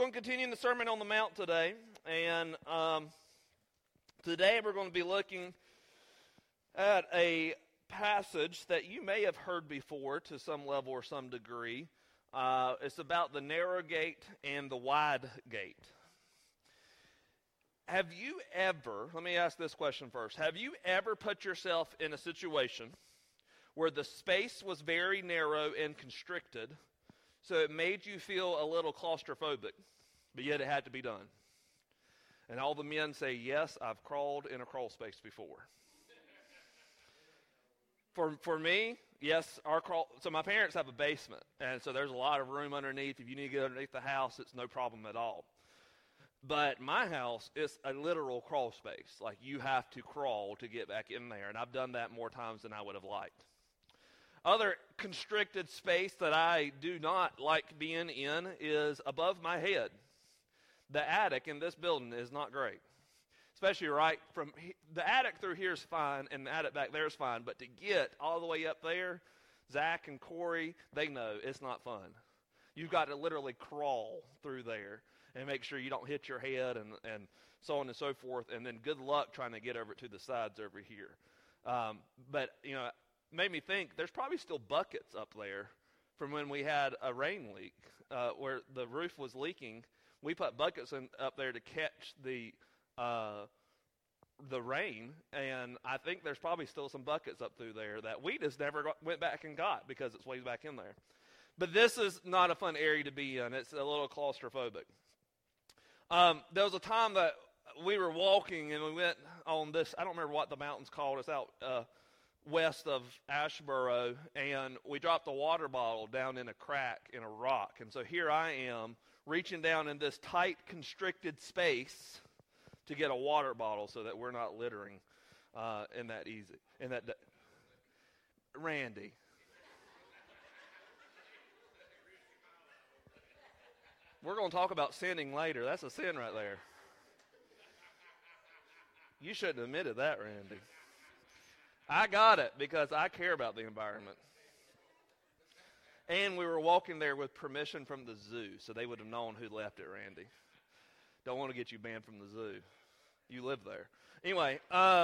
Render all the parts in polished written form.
going to continue the Sermon on the Mount today, and today we're going to be looking at a passage that you may have heard before to some level or some degree. It's about the narrow gate and the wide gate. Have you ever, let me ask this question first, have you ever put yourself in a situation where the space was very narrow and constricted, so it made you feel a little claustrophobic, but yet it had to be done? And all the men say, yes, I've crawled in a crawl space before. For me, yes, so my parents have a basement, and so there's a lot of room underneath. If you need to get underneath the house, it's no problem at all. But my house is a literal crawl space. Like, you have to crawl to get back in there, and I've done that more times than I would have liked. Other constricted space that I do not like being in is above my head. The attic in this building is not great. Especially right from the attic through here is fine, and the attic back there is fine. But to get all the way up there, Zach and Corey, they know it's not fun. You've got to literally crawl through there and make sure you don't hit your head and so on and so forth. And then good luck trying to get over to the sides over here. But, you know, it made me think there's probably still buckets up there from when we had a rain leak where the roof was leaking. We put buckets up there to catch the rain, and I think there's probably still some buckets up through there that we just never went back and got because it's way back in there. But this is not a fun area to be in. It's a little claustrophobic. There was a time that we were walking, and we went on this, I don't remember what the mountain's called. It's out west of Asheboro, and we dropped a water bottle down in a crack in a rock. And so here I am, reaching down in this tight, constricted space to get a water bottle so that we're not littering in that easy. Randy. We're going to talk about sinning later. That's a sin right there. You shouldn't have admitted that, Randy. I got it because I care about the environment. And we were walking there with permission from the zoo, so they would have known who left it, Randy. Don't want to get you banned from the zoo. You live there. Anyway,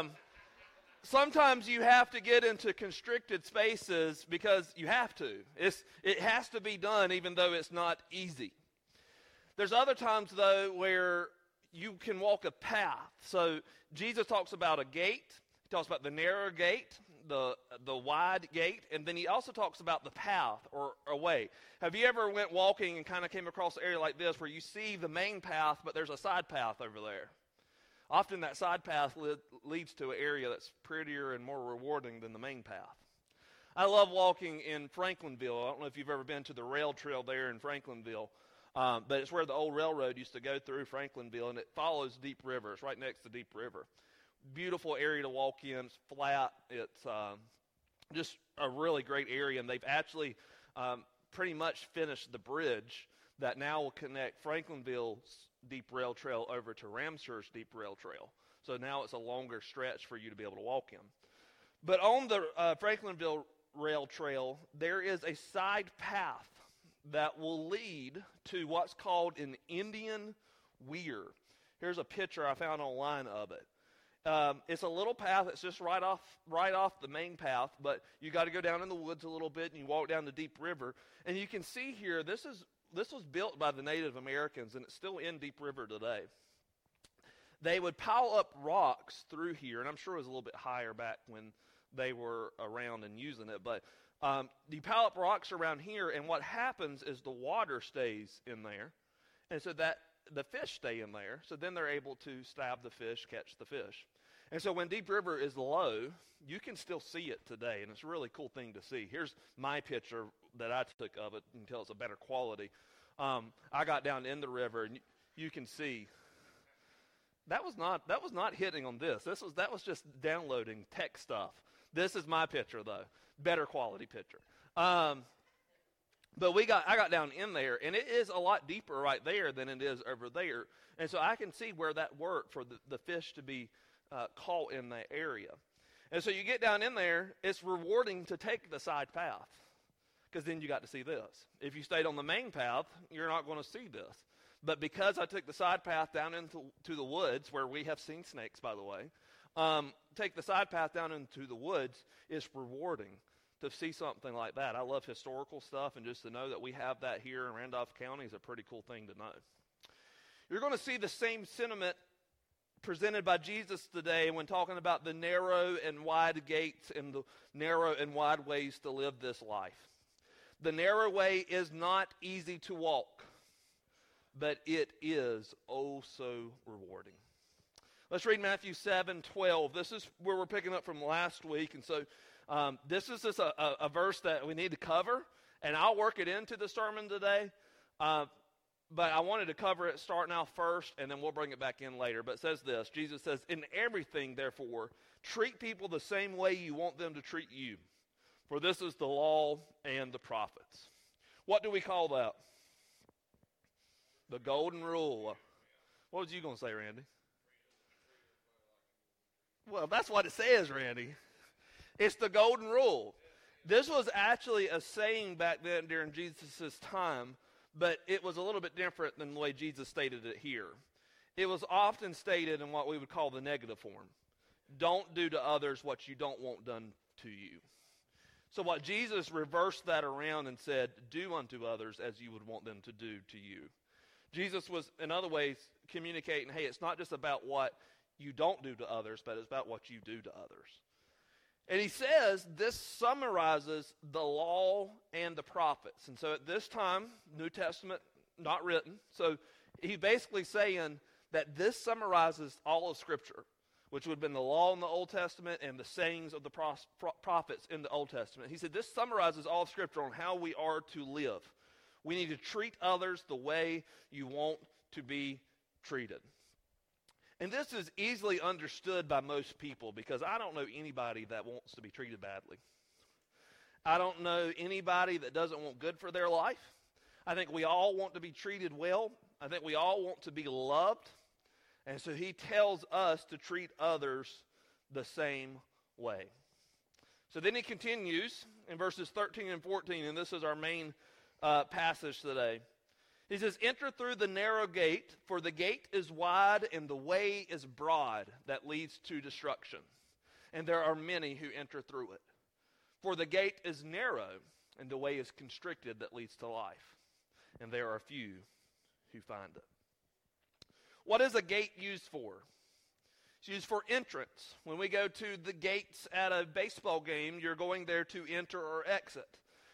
sometimes you have to get into constricted spaces because you have to. It has to be done even though it's not easy. There's other times, though, where you can walk a path. So Jesus talks about a gate. He talks about the narrow gate, the wide gate, and then he also talks about the path or a way. Have you ever went walking and kind of came across an area like this where you see the main path, but there's a side path over there? Often that side path leads to an area that's prettier and more rewarding than the main path. I love walking in Franklinville. I don't know if you've ever been to the rail trail there in Franklinville. But it's where the old railroad used to go through Franklinville, and it follows Deep River. It's right next to Deep River. Beautiful area to walk in. It's flat. It's just a really great area, and they've actually pretty much finished the bridge that now will connect Franklinville's Deep Rail Trail over to Ramsur's Deep Rail Trail. So now it's a longer stretch for you to be able to walk in. But on the Franklinville Rail Trail, there is a side path that will lead to what's called an Indian weir. Here's a picture I found online of it. It's a little path that's just right off the main path, but you got to go down in the woods a little bit, and you walk down the Deep River. And you can see here, this was built by the Native Americans, and it's still in Deep River today. They would pile up rocks through here, and I'm sure it was a little bit higher back when they were around and using it, but you pile up rocks around here, and what happens is the water stays in there, and so that the fish stay in there, so then they're able to stab the fish, catch the fish. And so when Deep River is low, you can still see it today, and it's a really cool thing to see. Here's my picture that I took of it until it's a better quality. I got down in the river, and you can see that was not hitting on this. That was just downloading tech stuff. This is my picture, though. Better quality picture. But I got down in there, and it is a lot deeper right there than it is over there. And so I can see where that worked for the fish to be caught in that area. And so you get down in there, it's rewarding to take the side path because then you got to see this. If you stayed on the main path, you're not going to see this. But because I took the side path down into the woods, where we have seen snakes, by the way, take the side path down into the woods is rewarding to see something like that. I love historical stuff, and just to know that we have that here in Randolph County is a pretty cool thing to know. You're going to see the same sentiment presented by Jesus today when talking about the narrow and wide gates and the narrow and wide ways to live this life. The narrow way is not easy to walk, but it is oh so rewarding. Let's read Matthew 7:12. This is where we're picking up from last week, and so this is just a verse that we need to cover, and I'll work it into the sermon today, but I wanted to cover it starting out first, and then we'll bring it back in later. But it says this, Jesus says, "In everything, therefore, treat people the same way you want them to treat you, for this is the law and the prophets." What do we call that? The golden rule. What was you going to say, Randy? Well, that's what it says, Randy. It's the golden rule. This was actually a saying back then during Jesus' time, but it was a little bit different than the way Jesus stated it here. It was often stated in what we would call the negative form. Don't do to others what you don't want done to you. So what Jesus reversed that around and said, do unto others as you would want them to do to you. Jesus was, in other ways, communicating, hey, it's not just about what you don't do to others, but it's about what you do to others. And he says this summarizes the law and the prophets. And so at this time, New Testament not written. So he's basically saying that this summarizes all of Scripture, which would have been the law in the Old Testament and the sayings of the prophets in the Old Testament. He said this summarizes all of Scripture on how we are to live. We need to treat others the way you want to be treated. And this is easily understood by most people because I don't know anybody that wants to be treated badly. I don't know anybody that doesn't want good for their life. I think we all want to be treated well. I think we all want to be loved. And so he tells us to treat others the same way. So then he continues in verses 13 and 14, and this is our main passage today. He says, enter through the narrow gate, for the gate is wide and the way is broad that leads to destruction. And there are many who enter through it. For the gate is narrow and the way is constricted that leads to life. And there are few who find it. What is a gate used for? It's used for entrance. When we go to the gates at a baseball game, you're going there to enter or exit.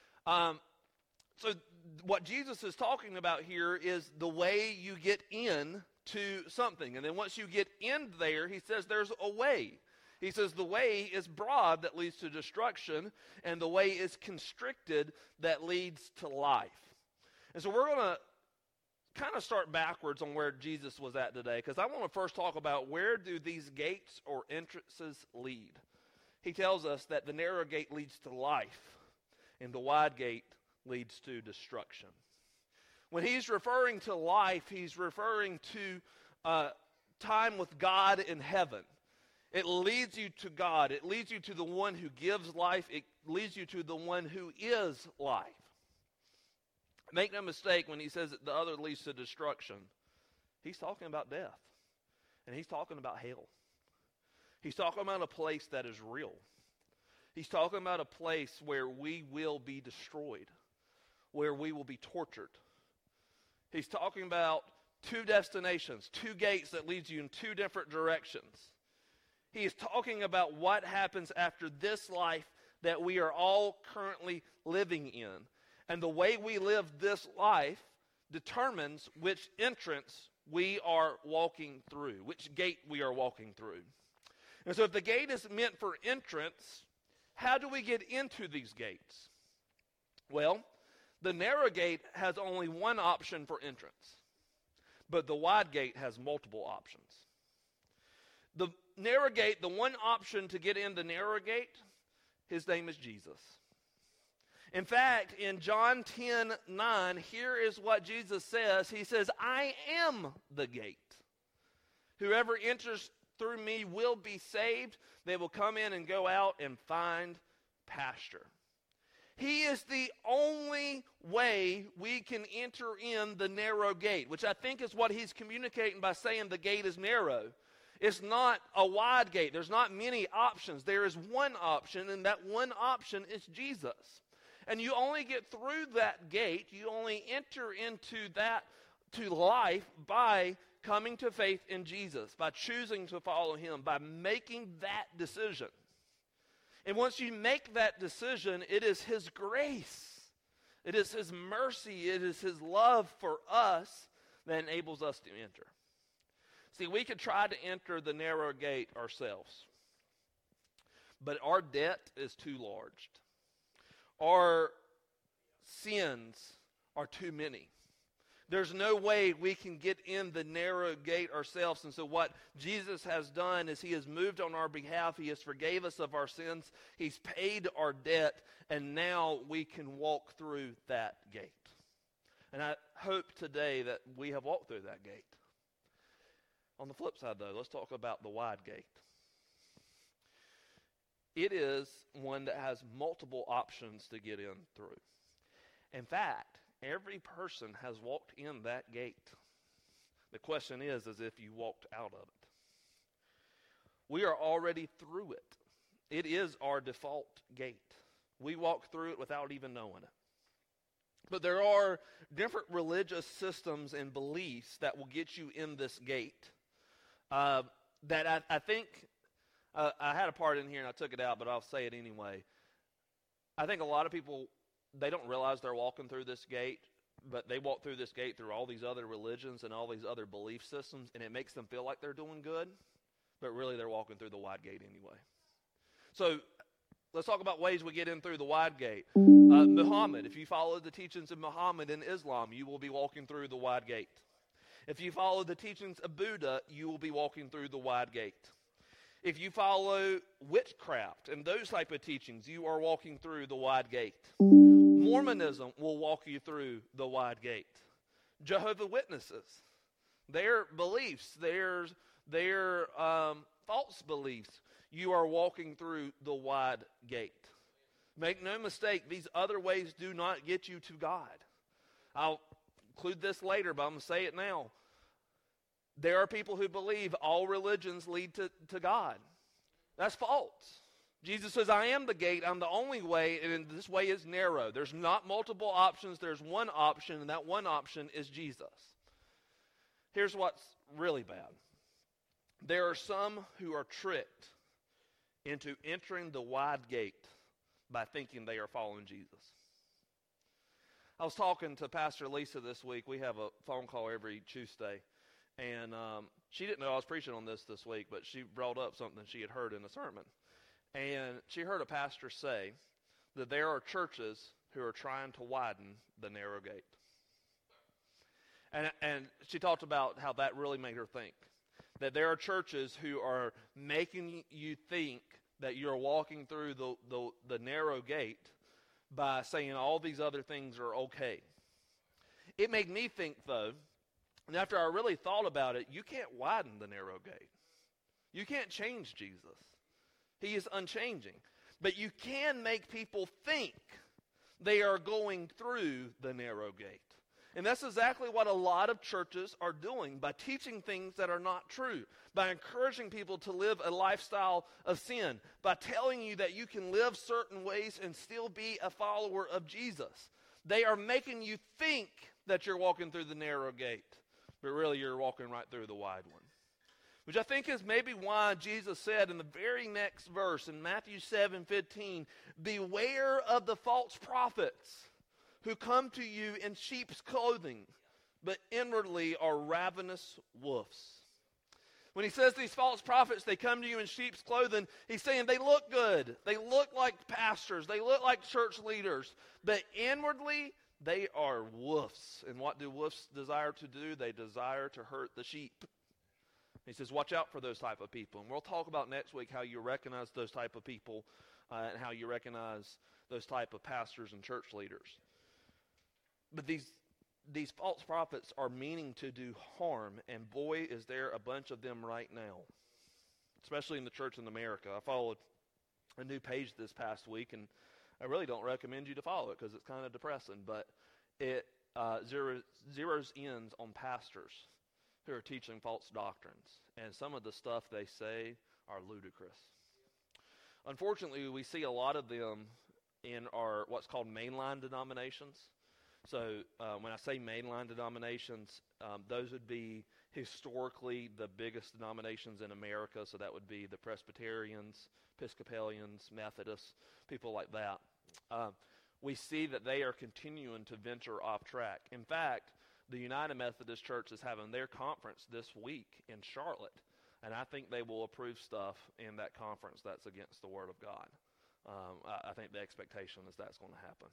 So what Jesus is talking about here is the way you get in to something. And then once you get in there, he says there's a way. He says the way is broad that leads to destruction, and the way is constricted that leads to life. And so we're going to kind of start backwards on where Jesus was at today, because I want to first talk about where do these gates or entrances lead. He tells us that the narrow gate leads to life, and the wide gate leads to destruction. When he's referring to life, he's referring to time with God in heaven. It leads you to God. It leads you to the one who gives life. It leads you to the one who is life. Make no mistake when he says that the other leads to destruction. He's talking about death. And he's talking about hell. He's talking about a place that is real. He's talking about a place where we will be destroyed, where we will be tortured. He's talking about two destinations, two gates that leads you in two different directions. He is talking about what happens after this life that we are all currently living in. And the way we live this life determines which entrance we are walking through, which gate we are walking through. And so if the gate is meant for entrance, how do we get into these gates? Well, the narrow gate has only one option for entrance, but the wide gate has multiple options. The narrow gate, the one option to get in the narrow gate, his name is Jesus. In fact, in John 10:9, here is what Jesus says. He says, I am the gate. Whoever enters through me will be saved. They will come in and go out and find pasture. He is the only way we can enter in the narrow gate, which I think is what he's communicating by saying the gate is narrow. It's not a wide gate. There's not many options. There is one option, and that one option is Jesus. And you only get through that gate, you only enter into that, to life, by coming to faith in Jesus, by choosing to follow him, by making that decision. And once you make that decision, it is his grace, it is his mercy, it is his love for us that enables us to enter. See, we could try to enter the narrow gate ourselves, but our debt is too large. Our sins are too many. There's no way we can get in the narrow gate ourselves. And so what Jesus has done is he has moved on our behalf. He has forgave us of our sins. He's paid our debt. And now we can walk through that gate. And I hope today that we have walked through that gate. On the flip side, though, let's talk about the wide gate. It is one that has multiple options to get in through. In fact, every person has walked in that gate. The question is if you walked out of it. We are already through it. It is our default gate. We walk through it without even knowing it. But there are different religious systems and beliefs that will get you in this gate. That I think, I had a part in here and I took it out, but I'll say it anyway. I think a lot of people, they don't realize they're walking through this gate, but they walk through this gate through all these other religions and all these other belief systems, and it makes them feel like they're doing good, but really they're walking through the wide gate anyway. So let's talk about ways we get in through the wide gate. Muhammad, if you follow the teachings of Muhammad in Islam, you will be walking through the wide gate. If you follow the teachings of Buddha, you will be walking through the wide gate. If you follow witchcraft and those type of teachings, you are walking through the wide gate. Mormonism will walk you through the wide gate. Jehovah's Witnesses, their beliefs, their false beliefs, you are walking through the wide gate. Make no mistake, these other ways do not get you to God. I'll include this later, but I'm going to say it now. There are people who believe all religions lead to God. That's false. Jesus says, I am the gate, I'm the only way, and this way is narrow. There's not multiple options, there's one option, and that one option is Jesus. Here's what's really bad. There are some who are tricked into entering the wide gate by thinking they are following Jesus. I was talking to Pastor Lisa this week. We have a phone call every Tuesday. And she didn't know I was preaching on this week, but she brought up something she had heard in a sermon. And she heard a pastor say that there are churches who are trying to widen the narrow gate. And she talked about how that really made her think. That there are churches who are making you think that you're walking through the narrow gate by saying all these other things are okay. It made me think, though, and after I really thought about it, you can't widen the narrow gate. You can't change Jesus. He is unchanging. But you can make people think they are going through the narrow gate. And that's exactly what a lot of churches are doing by teaching things that are not true, by encouraging people to live a lifestyle of sin, by telling you that you can live certain ways and still be a follower of Jesus. They are making you think that you're walking through the narrow gate, but really you're walking right through the wide one. Which I think is maybe why Jesus said in the very next verse in Matthew 7:15, beware of the false prophets who come to you in sheep's clothing, but inwardly are ravenous wolves. When he says these false prophets, they come to you in sheep's clothing, he's saying they look good. They look like pastors. They look like church leaders. But inwardly, they are wolves. And what do wolves desire to do? They desire to hurt the sheep. He says, watch out for those type of people. And we'll talk about next week how you recognize those type of people and how you recognize those type of pastors and church leaders. But these false prophets are meaning to do harm, and boy, is there a bunch of them right now, especially in the church in America. I followed a new page this past week, and I really don't recommend you to follow it because it's kind of depressing, but it zeroes in on pastors who are teaching false doctrines. And some of the stuff they say are ludicrous. Unfortunately, we see a lot of them in our what's called mainline denominations. So when I say mainline denominations, those would be historically the biggest denominations in America. So that would be the Presbyterians, Episcopalians, Methodists, people like that. We see that they are continuing to venture off track. In fact, the United Methodist Church is having their conference this week in Charlotte, and I think they will approve stuff in that conference that's against the Word of God. I think the expectation is that's going to happen.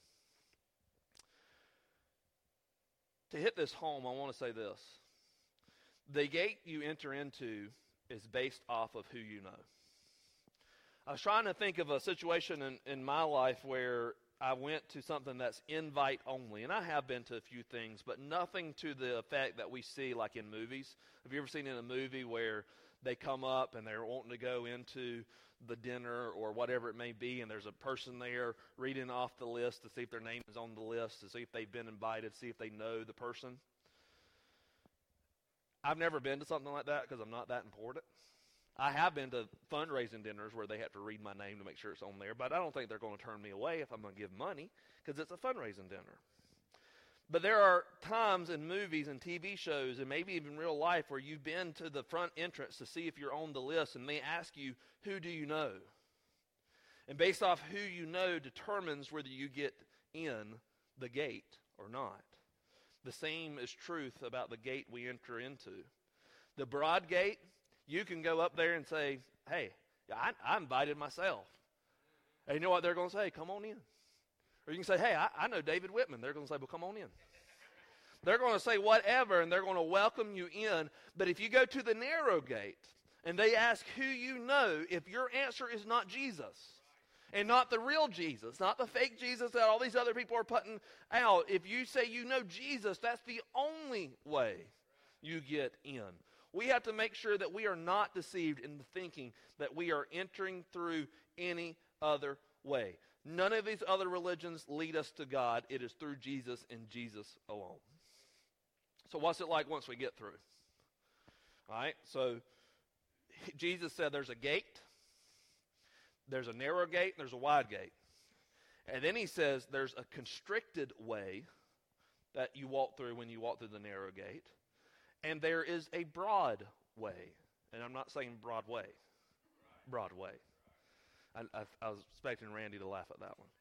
To hit this home, I want to say this. The gate you enter into is based off of who you know. I was trying to think of a situation in my life where I went to something that's invite only, and I have been to a few things, but nothing to the effect that we see like in movies. Have you ever seen in a movie where they come up and they're wanting to go into the dinner or whatever it may be, and there's a person there reading off the list to see if their name is on the list, to see if they've been invited, see if they know the person? I've never been to something like that because I'm not that important. I have been to fundraising dinners where they have to read my name to make sure it's on there, but I don't think they're going to turn me away if I'm going to give money because it's a fundraising dinner. But there are times in movies and TV shows and maybe even real life where you've been to the front entrance to see if you're on the list, and they ask you, who do you know? And based off who you know determines whether you get in the gate or not. The same is truth about the gate we enter into. The broad gate, you can go up there and say, hey, I invited myself. And you know what they're going to say? Come on in. Or you can say, hey, I know David Whitman. They're going to say, well, come on in. They're going to say whatever, and they're going to welcome you in. But if you go to the narrow gate, and they ask who you know, if your answer is not Jesus, and not the real Jesus, not the fake Jesus that all these other people are putting out, if you say you know Jesus, that's the only way you get in. We have to make sure that we are not deceived in the thinking that we are entering through any other way. None of these other religions lead us to God. It is through Jesus and Jesus alone. So what's it like once we get through? All right, so Jesus said there's a gate, there's a narrow gate, and there's a wide gate. And then he says there's a constricted way that you walk through when you walk through the narrow gate. And there is a broad way. And I'm not saying Broadway. Broadway. I was expecting Randy to laugh at that one.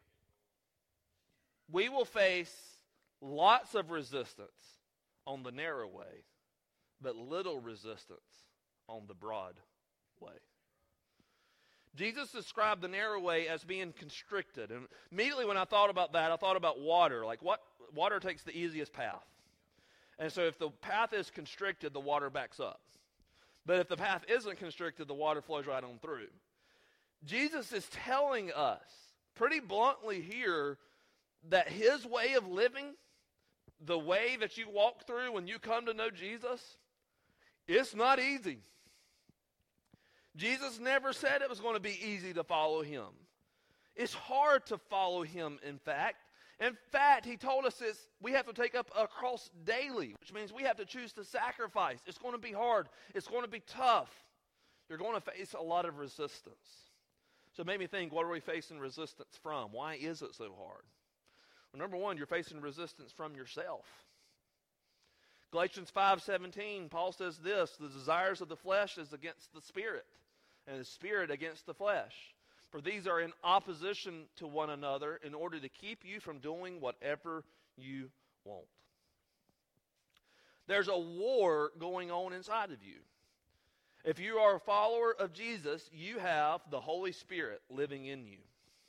We will face lots of resistance on the narrow way, but little resistance on the broad way. Jesus described the narrow way as being constricted. And immediately when I thought about that, I thought about water. Like water takes the easiest path. And so if the path is constricted, the water backs up. But if the path isn't constricted, the water flows right on through. Jesus is telling us pretty bluntly here that his way of living, the way that you walk through when you come to know Jesus, it's not easy. Jesus never said it was going to be easy to follow him. It's hard to follow him, in fact. In fact, he told us we have to take up a cross daily, which means we have to choose to sacrifice. It's going to be hard. It's going to be tough. You're going to face a lot of resistance. So it made me think, what are we facing resistance from? Why is it so hard? Well, number one, you're facing resistance from yourself. Galatians 5:17, Paul says this, the desires of the flesh is against the spirit, and the spirit against the flesh. For these are in opposition to one another in order to keep you from doing whatever you want. There's a war going on inside of you. If you are a follower of Jesus, you have the Holy Spirit living in you.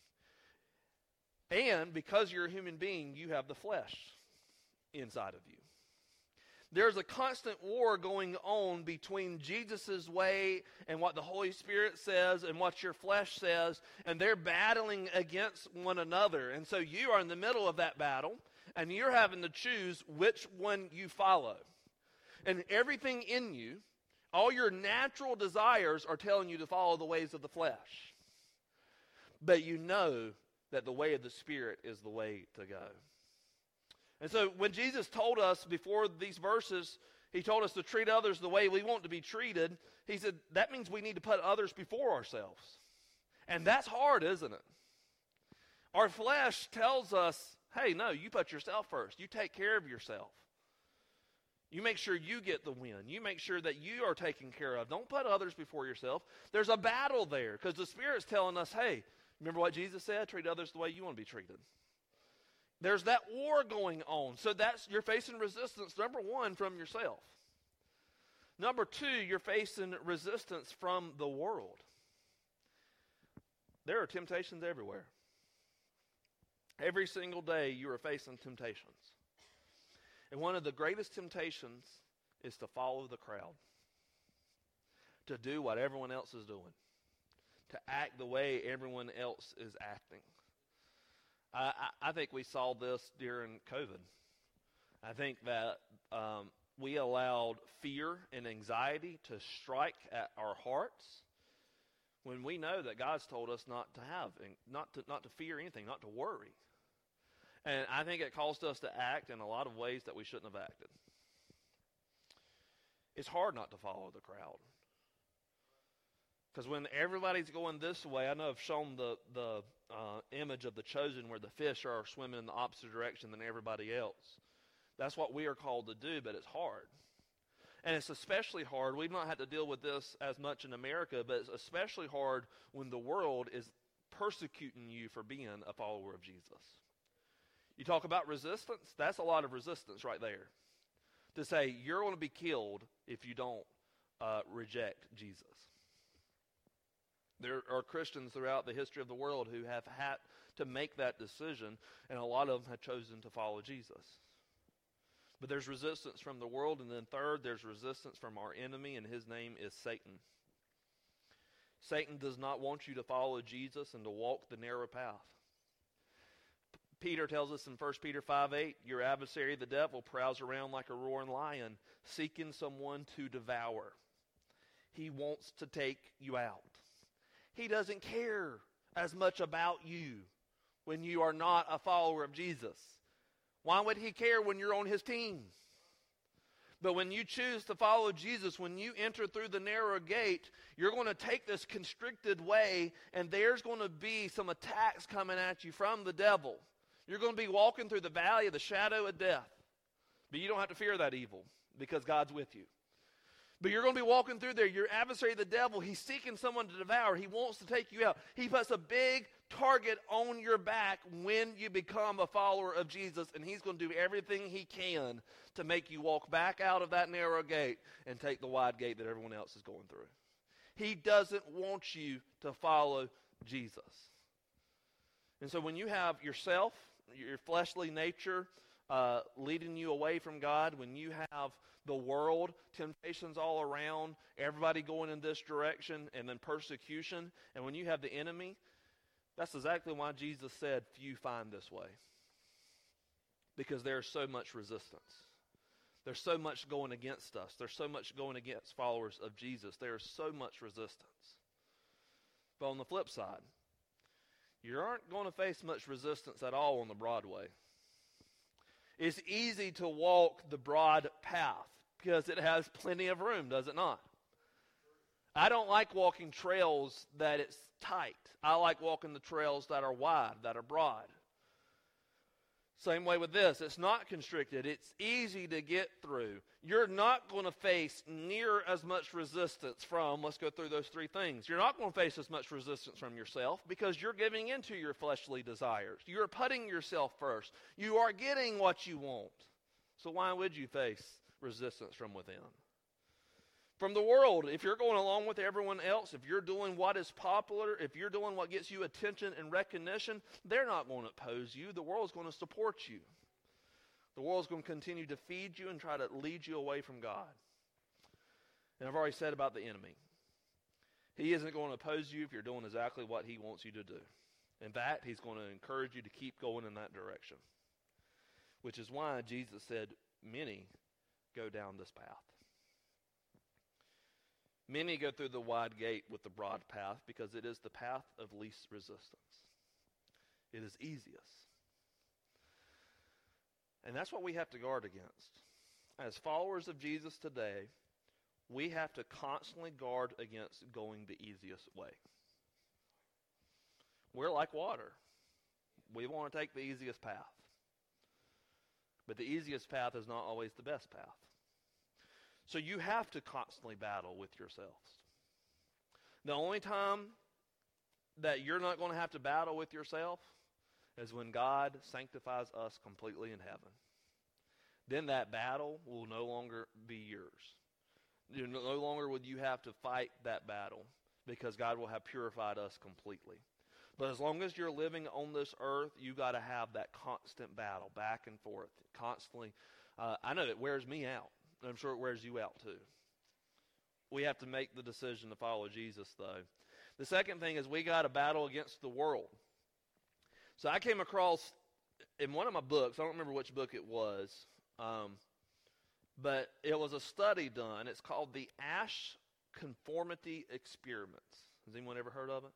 And because you're a human being, you have the flesh inside of you. There's a constant war going on between Jesus' way and what the Holy Spirit says and what your flesh says, and they're battling against one another. And so you are in the middle of that battle, and you're having to choose which one you follow. And everything in you, all your natural desires are telling you to follow the ways of the flesh. But you know that the way of the Spirit is the way to go. And so when Jesus told us before these verses, he told us to treat others the way we want to be treated. He said that means we need to put others before ourselves. And that's hard, isn't it? Our flesh tells us, hey, no, you put yourself first. You take care of yourself. You make sure you get the win. You make sure that you are taken care of. Don't put others before yourself. There's a battle there because the Spirit's telling us, hey, remember what Jesus said? Treat others the way you want to be treated. There's that war going on. So you're facing resistance, number one, from yourself. Number two, you're facing resistance from the world. There are temptations everywhere. Every single day you are facing temptations. And one of the greatest temptations is to follow the crowd. To do what everyone else is doing. To act the way everyone else is acting. I think we saw this during COVID. I think that we allowed fear and anxiety to strike at our hearts when we know that God's told us not to have, not to fear anything, not to worry. And I think it caused us to act in a lot of ways that we shouldn't have acted. It's hard not to follow the crowd. Because when everybody's going this way, I know I've shown the image of the chosen where the fish are swimming in the opposite direction than everybody else. That's what we are called to do, but it's hard. And it's especially hard. We've not had to deal with this as much in America, but it's especially hard when the world is persecuting you for being a follower of Jesus. You talk about resistance, that's a lot of resistance right there. To say you're going to be killed if you don't reject Jesus. There are Christians throughout the history of the world who have had to make that decision, and a lot of them have chosen to follow Jesus. But there's resistance from the world, and then third, there's resistance from our enemy, and his name is Satan. Satan does not want you to follow Jesus and to walk the narrow path. Peter tells us in 1 Peter 5:8, your adversary, the devil, prowls around like a roaring lion, seeking someone to devour. He wants to take you out. He doesn't care as much about you when you are not a follower of Jesus. Why would he care when you're on his team? But when you choose to follow Jesus, when you enter through the narrow gate, you're going to take this constricted way, and there's going to be some attacks coming at you from the devil. You're going to be walking through the valley of the shadow of death. But you don't have to fear that evil because God's with you. But you're going to be walking through there. Your adversary, the devil, he's seeking someone to devour. He wants to take you out. He puts a big target on your back when you become a follower of Jesus, and he's going to do everything he can to make you walk back out of that narrow gate and take the wide gate that everyone else is going through. He doesn't want you to follow Jesus. And so when you have yourself, your fleshly nature leading you away from God, when you have the world, temptations all around, everybody going in this direction, and then persecution, and when you have the enemy, that's exactly why Jesus said, few find this way. Because there's so much resistance. There's so much going against us. There's so much going against followers of Jesus. There's so much resistance. But on the flip side, you aren't going to face much resistance at all on the broad way. It's easy to walk the broad path because it has plenty of room, does it not? I don't like walking trails that it's tight. I like walking the trails that are wide, that are broad. Same way with this. It's not constricted. It's easy to get through. You're not going to face near as much resistance from, let's go through those three things. You're not going to face as much resistance from yourself because you're giving into your fleshly desires. You're putting yourself first. You are getting what you want. So why would you face resistance from within? From the world, if you're going along with everyone else, if you're doing what is popular, if you're doing what gets you attention and recognition, they're not going to oppose you. The world's going to support you. The world's going to continue to feed you and try to lead you away from God. And I've already said about the enemy. He isn't going to oppose you if you're doing exactly what he wants you to do. In fact, he's going to encourage you to keep going in that direction. Which is why Jesus said, many go down this path. Many go through the wide gate with the broad path because it is the path of least resistance. It is easiest. And that's what we have to guard against. As followers of Jesus today, we have to constantly guard against going the easiest way. We're like water. We want to take the easiest path. But the easiest path is not always the best path. So you have to constantly battle with yourselves. The only time that you're not going to have to battle with yourself is when God sanctifies us completely in heaven. Then that battle will no longer be yours. No longer would you have to fight that battle because God will have purified us completely. But as long as you're living on this earth, you got to have that constant battle back and forth, constantly. I know it wears me out. I'm sure it wears you out too. We have to make the decision to follow Jesus, though. The second thing is we got to battle against the world. So I came across, in one of my books, I don't remember which book it was, but it was a study done. It's called the Asch Conformity Experiments. Has anyone ever heard of it?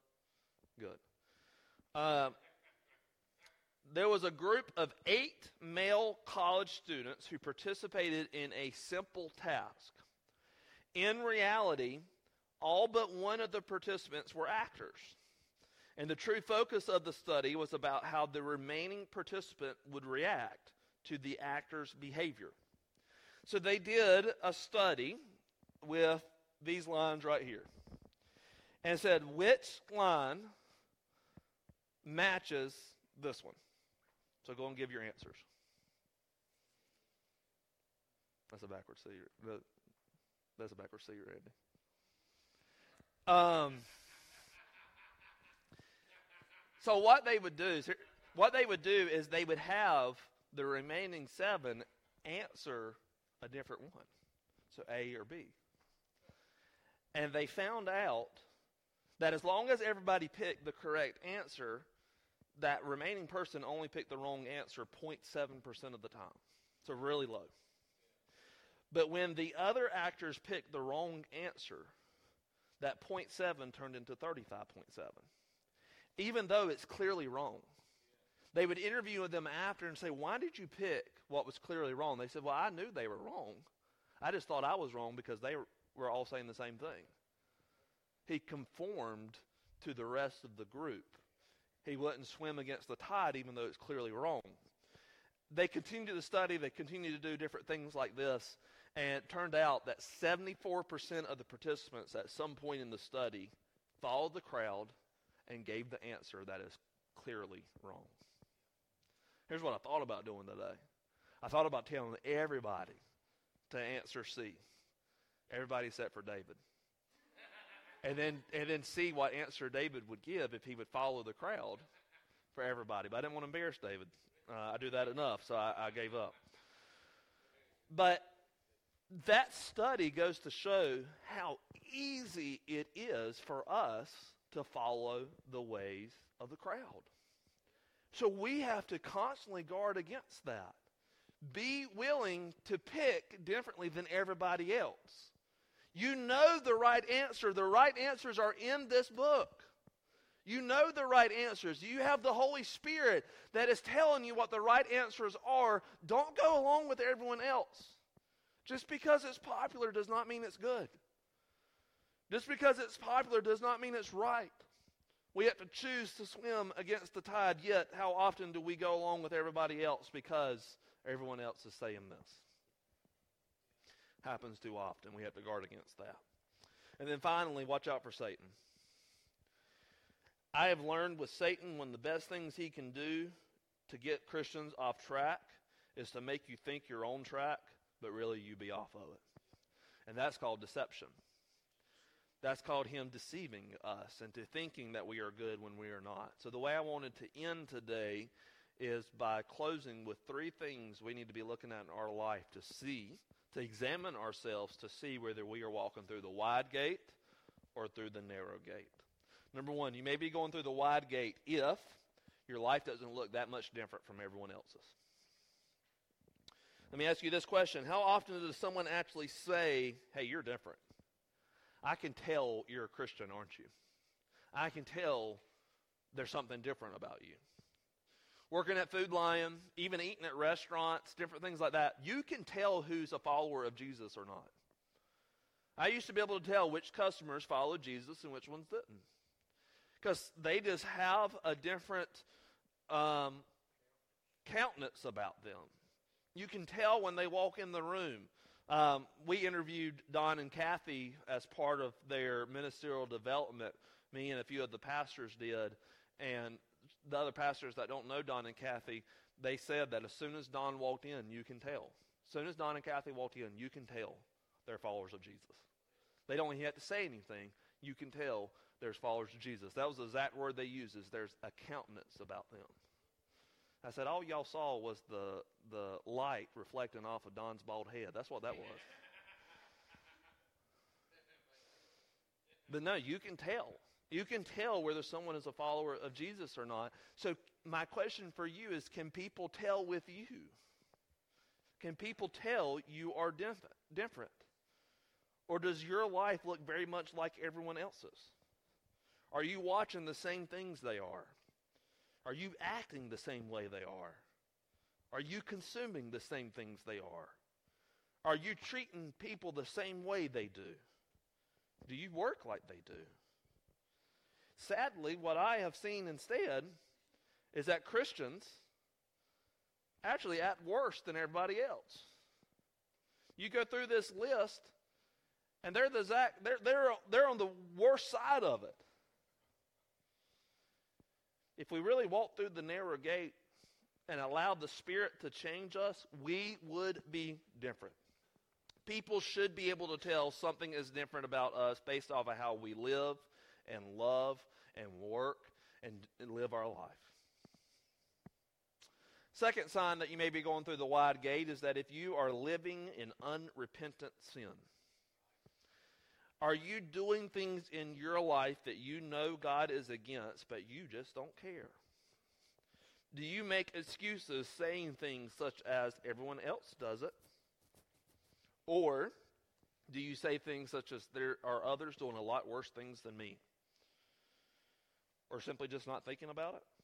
Good. There was a group of 8 male college students who participated in a simple task. In reality, all but one of the participants were actors. And the true focus of the study was about how the remaining participant would react to the actor's behavior. So they did a study with these lines right here. And said, which line matches this one? So go and give your answers. That's a backwards C. That's a backwards C, Randy. So what they would do is they would have the remaining 7 answer a different one. So A or B. And they found out that as long as everybody picked the correct answer, that remaining person only picked the wrong answer 0.7% of the time. So really low. But when the other actors picked the wrong answer, that 0.7 turned into 35.7. Even though it's clearly wrong. They would interview them after and say, why did you pick what was clearly wrong? They said, well, I knew they were wrong. I just thought I was wrong because they were all saying the same thing. He conformed to the rest of the group. He wouldn't swim against the tide even though it's clearly wrong. They continued to study. They continued to do different things like this. And it turned out that 74% of the participants at some point in the study followed the crowd and gave the answer that is clearly wrong. Here's what I thought about doing today. I thought about telling everybody to answer C. Everybody except for David. And then see what answer David would give if he would follow the crowd for everybody. But I didn't want to embarrass David. I do that enough, so I gave up. But that study goes to show how easy it is for us to follow the ways of the crowd. So we have to constantly guard against that. Be willing to pick differently than everybody else. You know the right answer. The right answers are in this book. You know the right answers. You have the Holy Spirit that is telling you what the right answers are. Don't go along with everyone else. Just because it's popular does not mean it's good. Just because it's popular does not mean it's right. We have to choose to swim against the tide, yet how often do we go along with everybody else because everyone else is saying this? Happens too often. We have to guard against that. And then finally, watch out for Satan. I have learned with Satan, one of the best things he can do to get Christians off track is to make you think you're on track, but really you be off of it. And that's called deception. That's called him deceiving us into thinking that we are good when we are not. So the way I wanted to end today is by closing with 3 things we need to be looking at in our life to see, to examine ourselves to see whether we are walking through the wide gate or through the narrow gate. Number 1, you may be going through the wide gate if your life doesn't look that much different from everyone else's. Let me ask you this question. How often does someone actually say, hey, you're different? I can tell you're a Christian, aren't you? I can tell there's something different about you. working at Food Lion, even eating at restaurants, different things like that, you can tell who's a follower of Jesus or not. I used to be able to tell which customers followed Jesus and which ones didn't. Because they just have a different countenance about them. You can tell when they walk in the room. We interviewed Don and Kathy as part of their ministerial development. Me and a few of the pastors did. And the other pastors that don't know Don and Kathy, they said that as soon as Don walked in, you can tell. As soon as Don and Kathy walked in, you can tell they're followers of Jesus. They don't even have to say anything. You can tell there's followers of Jesus. That was the exact word they used, is there's a countenance about them. I said, all y'all saw was the light reflecting off of Don's bald head. That's what that was. But no, you can tell. You can tell whether someone is a follower of Jesus or not. So my question for you is, can people tell with you? Can people tell you are different? Or does your life look very much like everyone else's? Are you watching the same things they are? Are you acting the same way they are? Are you consuming the same things they are? Are you treating people the same way they do? Do you work like they do? Sadly, what I have seen instead is that Christians actually act worse than everybody else. You go through this list, and they're on the worst side of it. If we really walked through the narrow gate and allowed the Spirit to change us, we would be different. People should be able to tell something is different about us based off of how we live and love and work and live our life. Second sign that you may be going through the wide gate is that if you are living in unrepentant sin. Are you doing things in your life that you know God is against, but you just don't care? Do you make excuses saying things such as everyone else does it? Or do you say things such as there are others doing a lot worse things than me? Or simply just not thinking about it?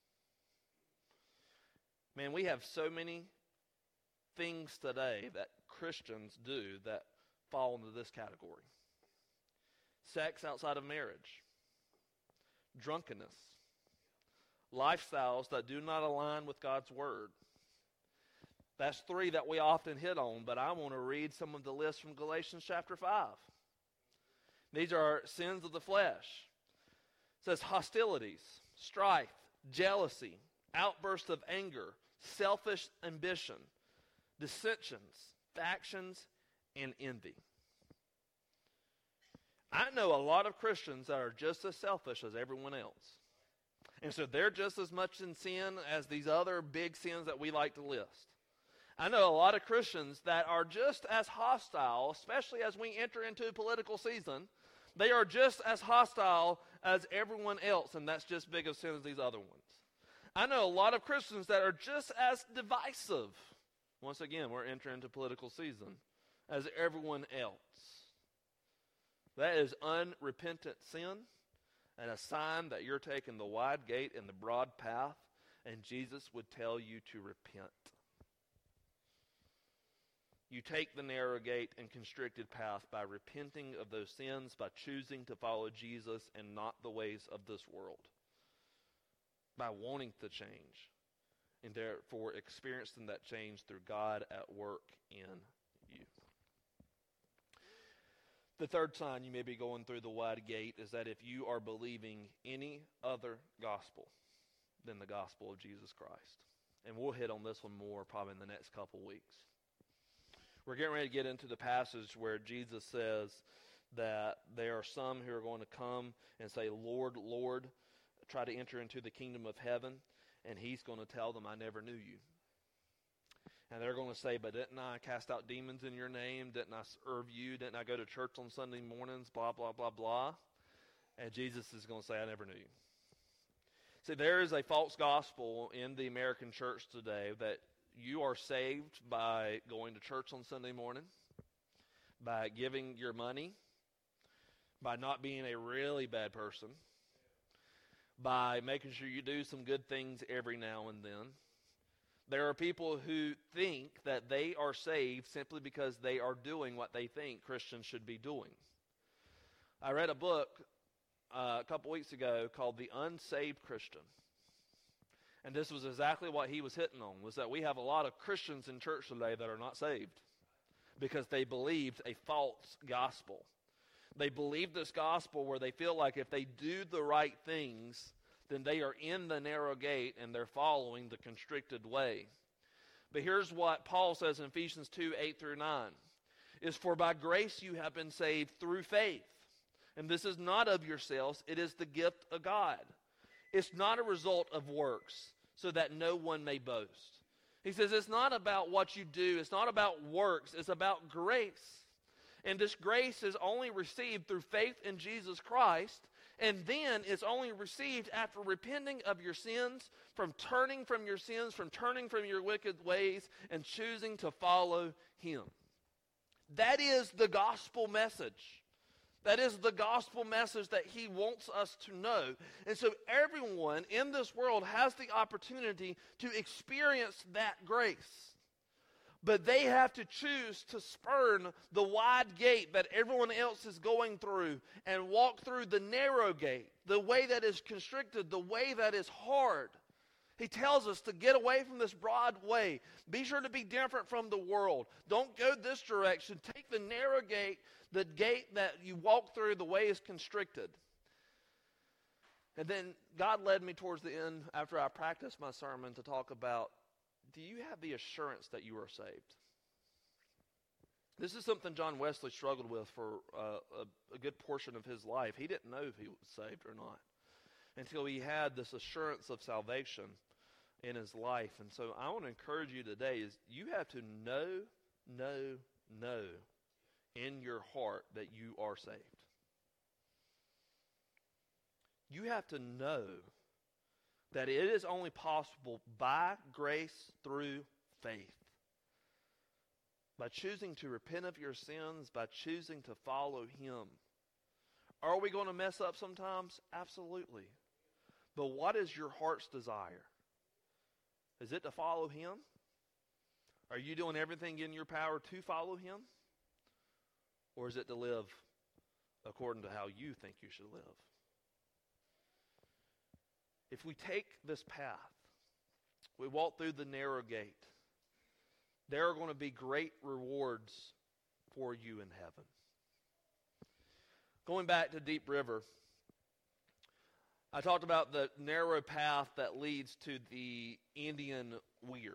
Man, we have so many things today that Christians do that fall into this category. Sex outside of marriage, drunkenness, lifestyles that do not align with God's word. That's three that we often hit on, but I want to read some of the lists from Galatians chapter 5. These are sins of the flesh. It says hostilities, strife, jealousy, outbursts of anger, selfish ambition, dissensions, factions, and envy. I know a lot of Christians that are just as selfish as everyone else. And so they're just as much in sin as these other big sins that we like to list. I know a lot of Christians that are just as hostile, especially as we enter into a political season. They are just as hostile as everyone else, and that's just big of sin as these other ones. I know a lot of Christians that are just as divisive. Once again, we're entering into political season as everyone else. That is unrepentant sin and a sign that you're taking the wide gate and the broad path, and Jesus would tell you to repent. You take the narrow gate and constricted path by repenting of those sins, by choosing to follow Jesus and not the ways of this world, by wanting to change, and therefore experiencing that change through God at work in you. The third sign you may be going through the wide gate is that if you are believing any other gospel than the gospel of Jesus Christ. And we'll hit on this one more probably in the next couple weeks. We're getting ready to get into the passage where Jesus says that there are some who are going to come and say, Lord, Lord, try to enter into the kingdom of heaven. And he's going to tell them, I never knew you. And they're going to say, but didn't I cast out demons in your name? Didn't I serve you? Didn't I go to church on Sunday mornings? Blah, blah, blah, blah. And Jesus is going to say, I never knew you. See, there is a false gospel in the American church today that you are saved by going to church on Sunday morning, by giving your money, by not being a really bad person, by making sure you do some good things every now and then. There are people who think that they are saved simply because they are doing what they think Christians should be doing. I read a book a couple weeks ago called The Unsaved Christian. And this was exactly what he was hitting on, was that we have a lot of Christians in church today that are not saved because they believed a false gospel. They believe this gospel where they feel like if they do the right things, then they are in the narrow gate and they're following the constricted way. But here's what Paul says in Ephesians 2, 8 through 9. Is for by grace you have been saved through faith. And this is not of yourselves, it is the gift of God. It's not a result of works, so that no one may boast. He says it's not about what you do, it's not about works, it's about grace. And this grace is only received through faith in Jesus Christ. And then it's only received after repenting of your sins, from turning from your sins, from turning from your wicked ways, and choosing to follow Him. That is the gospel message. That is the gospel message that He wants us to know. And so everyone in this world has the opportunity to experience that grace. But they have to choose to spurn the wide gate that everyone else is going through and walk through the narrow gate, the way that is constricted, the way that is hard. He tells us to get away from this broad way. Be sure to be different from the world. Don't go this direction. Take the narrow gate, the gate that you walk through, the way is constricted. And then God led me towards the end after I practiced my sermon to talk about, do you have the assurance that you are saved? This is something John Wesley struggled with for a good portion of his life. He didn't know if he was saved or not until he had this assurance of salvation in his life. And so I want to encourage you today is you have to know in your heart that you are saved. You have to know that it is only possible by grace through faith. By choosing to repent of your sins, by choosing to follow Him. Are we going to mess up sometimes? Absolutely. But what is your heart's desire? Is it to follow Him? Are you doing everything in your power to follow Him? Or is it to live according to how you think you should live? If we take this path, we walk through the narrow gate, there are going to be great rewards for you in heaven. Going back to Deep River, I talked about the narrow path that leads to the Indian Weir.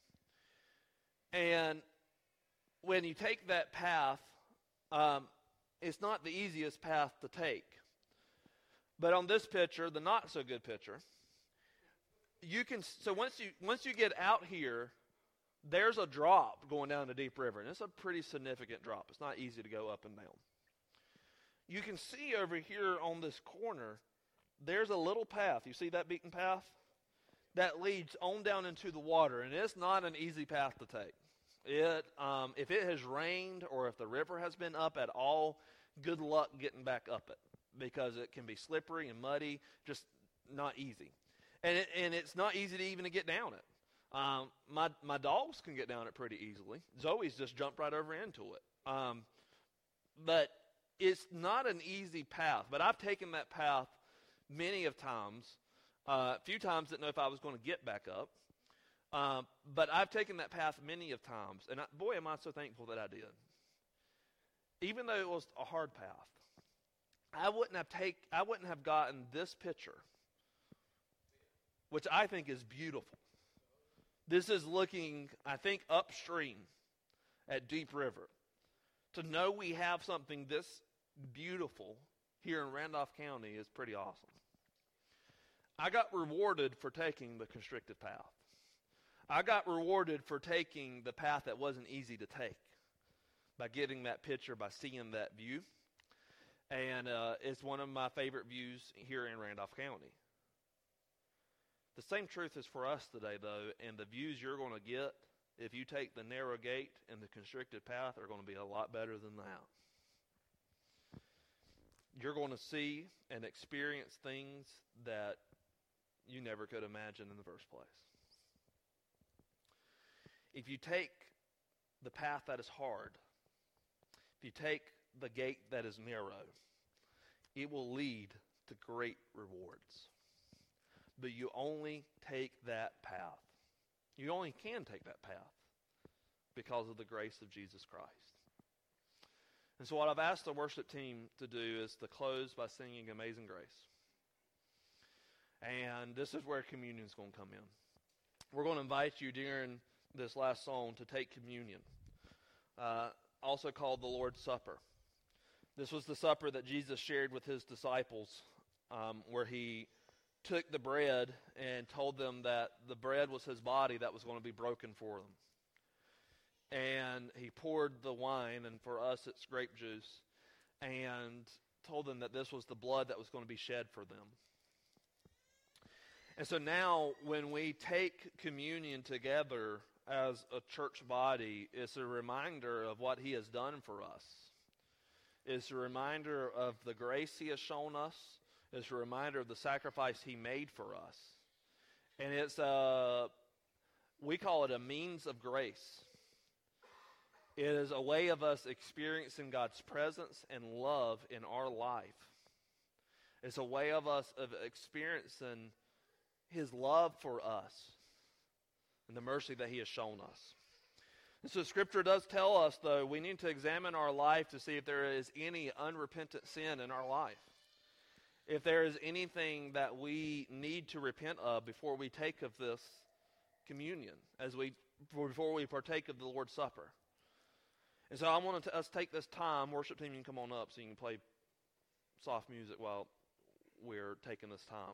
And when you take that path, it's not the easiest path to take. But on this picture, the not so good picture, you can, so once you get out here, there's a drop going down the Deep River, and it's a pretty significant drop. It's not easy to go up and down. You can see over here on this corner, there's a little path. You see that beaten path? That leads on down into the water, and it's not an easy path to take. If it has rained or if the river has been up at all, good luck getting back up it, because it can be slippery and muddy, just not easy. And it's not easy to even get down it. My dogs can get down it pretty easily. Zoe's just jumped right over into it. But it's not an easy path. But I've taken that path many of times. A few times didn't know if I was going to get back up. But I've taken that path many of times. And boy, am I so thankful that I did. Even though it was a hard path. I wouldn't have gotten this picture, which I think is beautiful. This is looking, I think, upstream at Deep River. To know we have something this beautiful here in Randolph County is pretty awesome. I got rewarded for taking the constricted path. I got rewarded for taking the path that wasn't easy to take by getting that picture, by seeing that view. And it's one of my favorite views here in Randolph County. The same truth is for us today, though, and the views you're going to get if you take the narrow gate and the constricted path are going to be a lot better than that. You're going to see and experience things that you never could imagine in the first place. If you take the path that is hard, if you take the gate that is narrow, it will lead to great rewards. But you only take that path. You only can take that path because of the grace of Jesus Christ. And so what I've asked the worship team to do is to close by singing Amazing Grace. And this is where communion is going to come in. We're going to invite you during this last song to take communion, also called the Lord's Supper. This was the supper that Jesus shared with his disciples, where he took the bread and told them that the bread was his body that was going to be broken for them. And he poured the wine, and for us it's grape juice, and told them that this was the blood that was going to be shed for them. And so now when we take communion together as a church body, it's a reminder of what he has done for us. It's a reminder of the grace he has shown us. It's a reminder of the sacrifice he made for us. And we call it a means of grace. It is a way of us experiencing God's presence and love in our life. It's a way of us of experiencing his love for us and the mercy that he has shown us. And so Scripture does tell us, though, we need to examine our life to see if there is any unrepentant sin in our life. If there is anything that we need to repent of before we take of this communion, before we partake of the Lord's Supper. And so I want us to take this time. Worship team, you can come on up so you can play soft music while we're taking this time.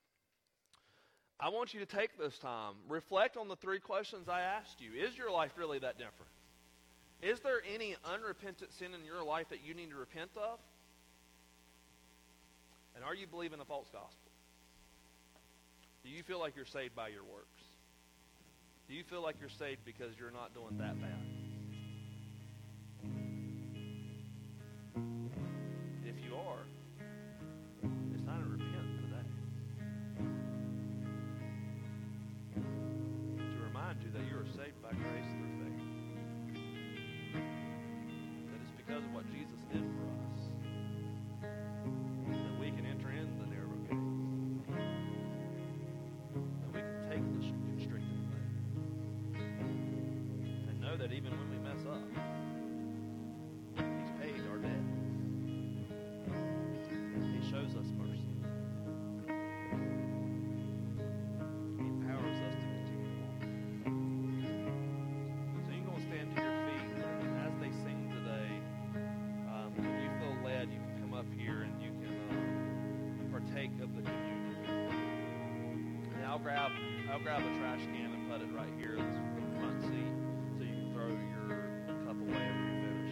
I want you to take this time. Reflect on the 3 questions I asked you. Is your life really that different? Is there any unrepentant sin in your life that you need to repent of? And are you believing a false gospel? Do you feel like you're saved by your works? Do you feel like you're saved because you're not doing that bad? If you are, it's time to repent today. To remind you that you are saved by grace through faith. That it's because of what Jesus did for us that we can enter in the narrow gate. That we can take the constricted way. And know that even when we mess up, he's paid our debt. He shows us mercy. He empowers us to continue on. So you're going to stand to your feet, and as they sing today, if you feel led, you can come up here and you can partake of the communion. And I'll grab a trash can and put it right here in the front seat so you can throw your cup away after you finish.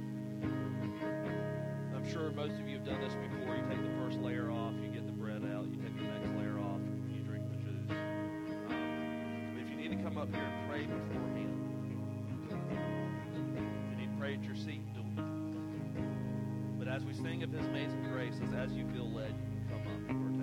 I'm sure most of you have done this before. You take the first layer off, you get the bread out, you take the next layer off, you drink the juice. But if you need to come up here and pray beforehand, if you need to pray at your seat, do it. But as we sing of his amazing grace, as you feel led, you can come up and partake.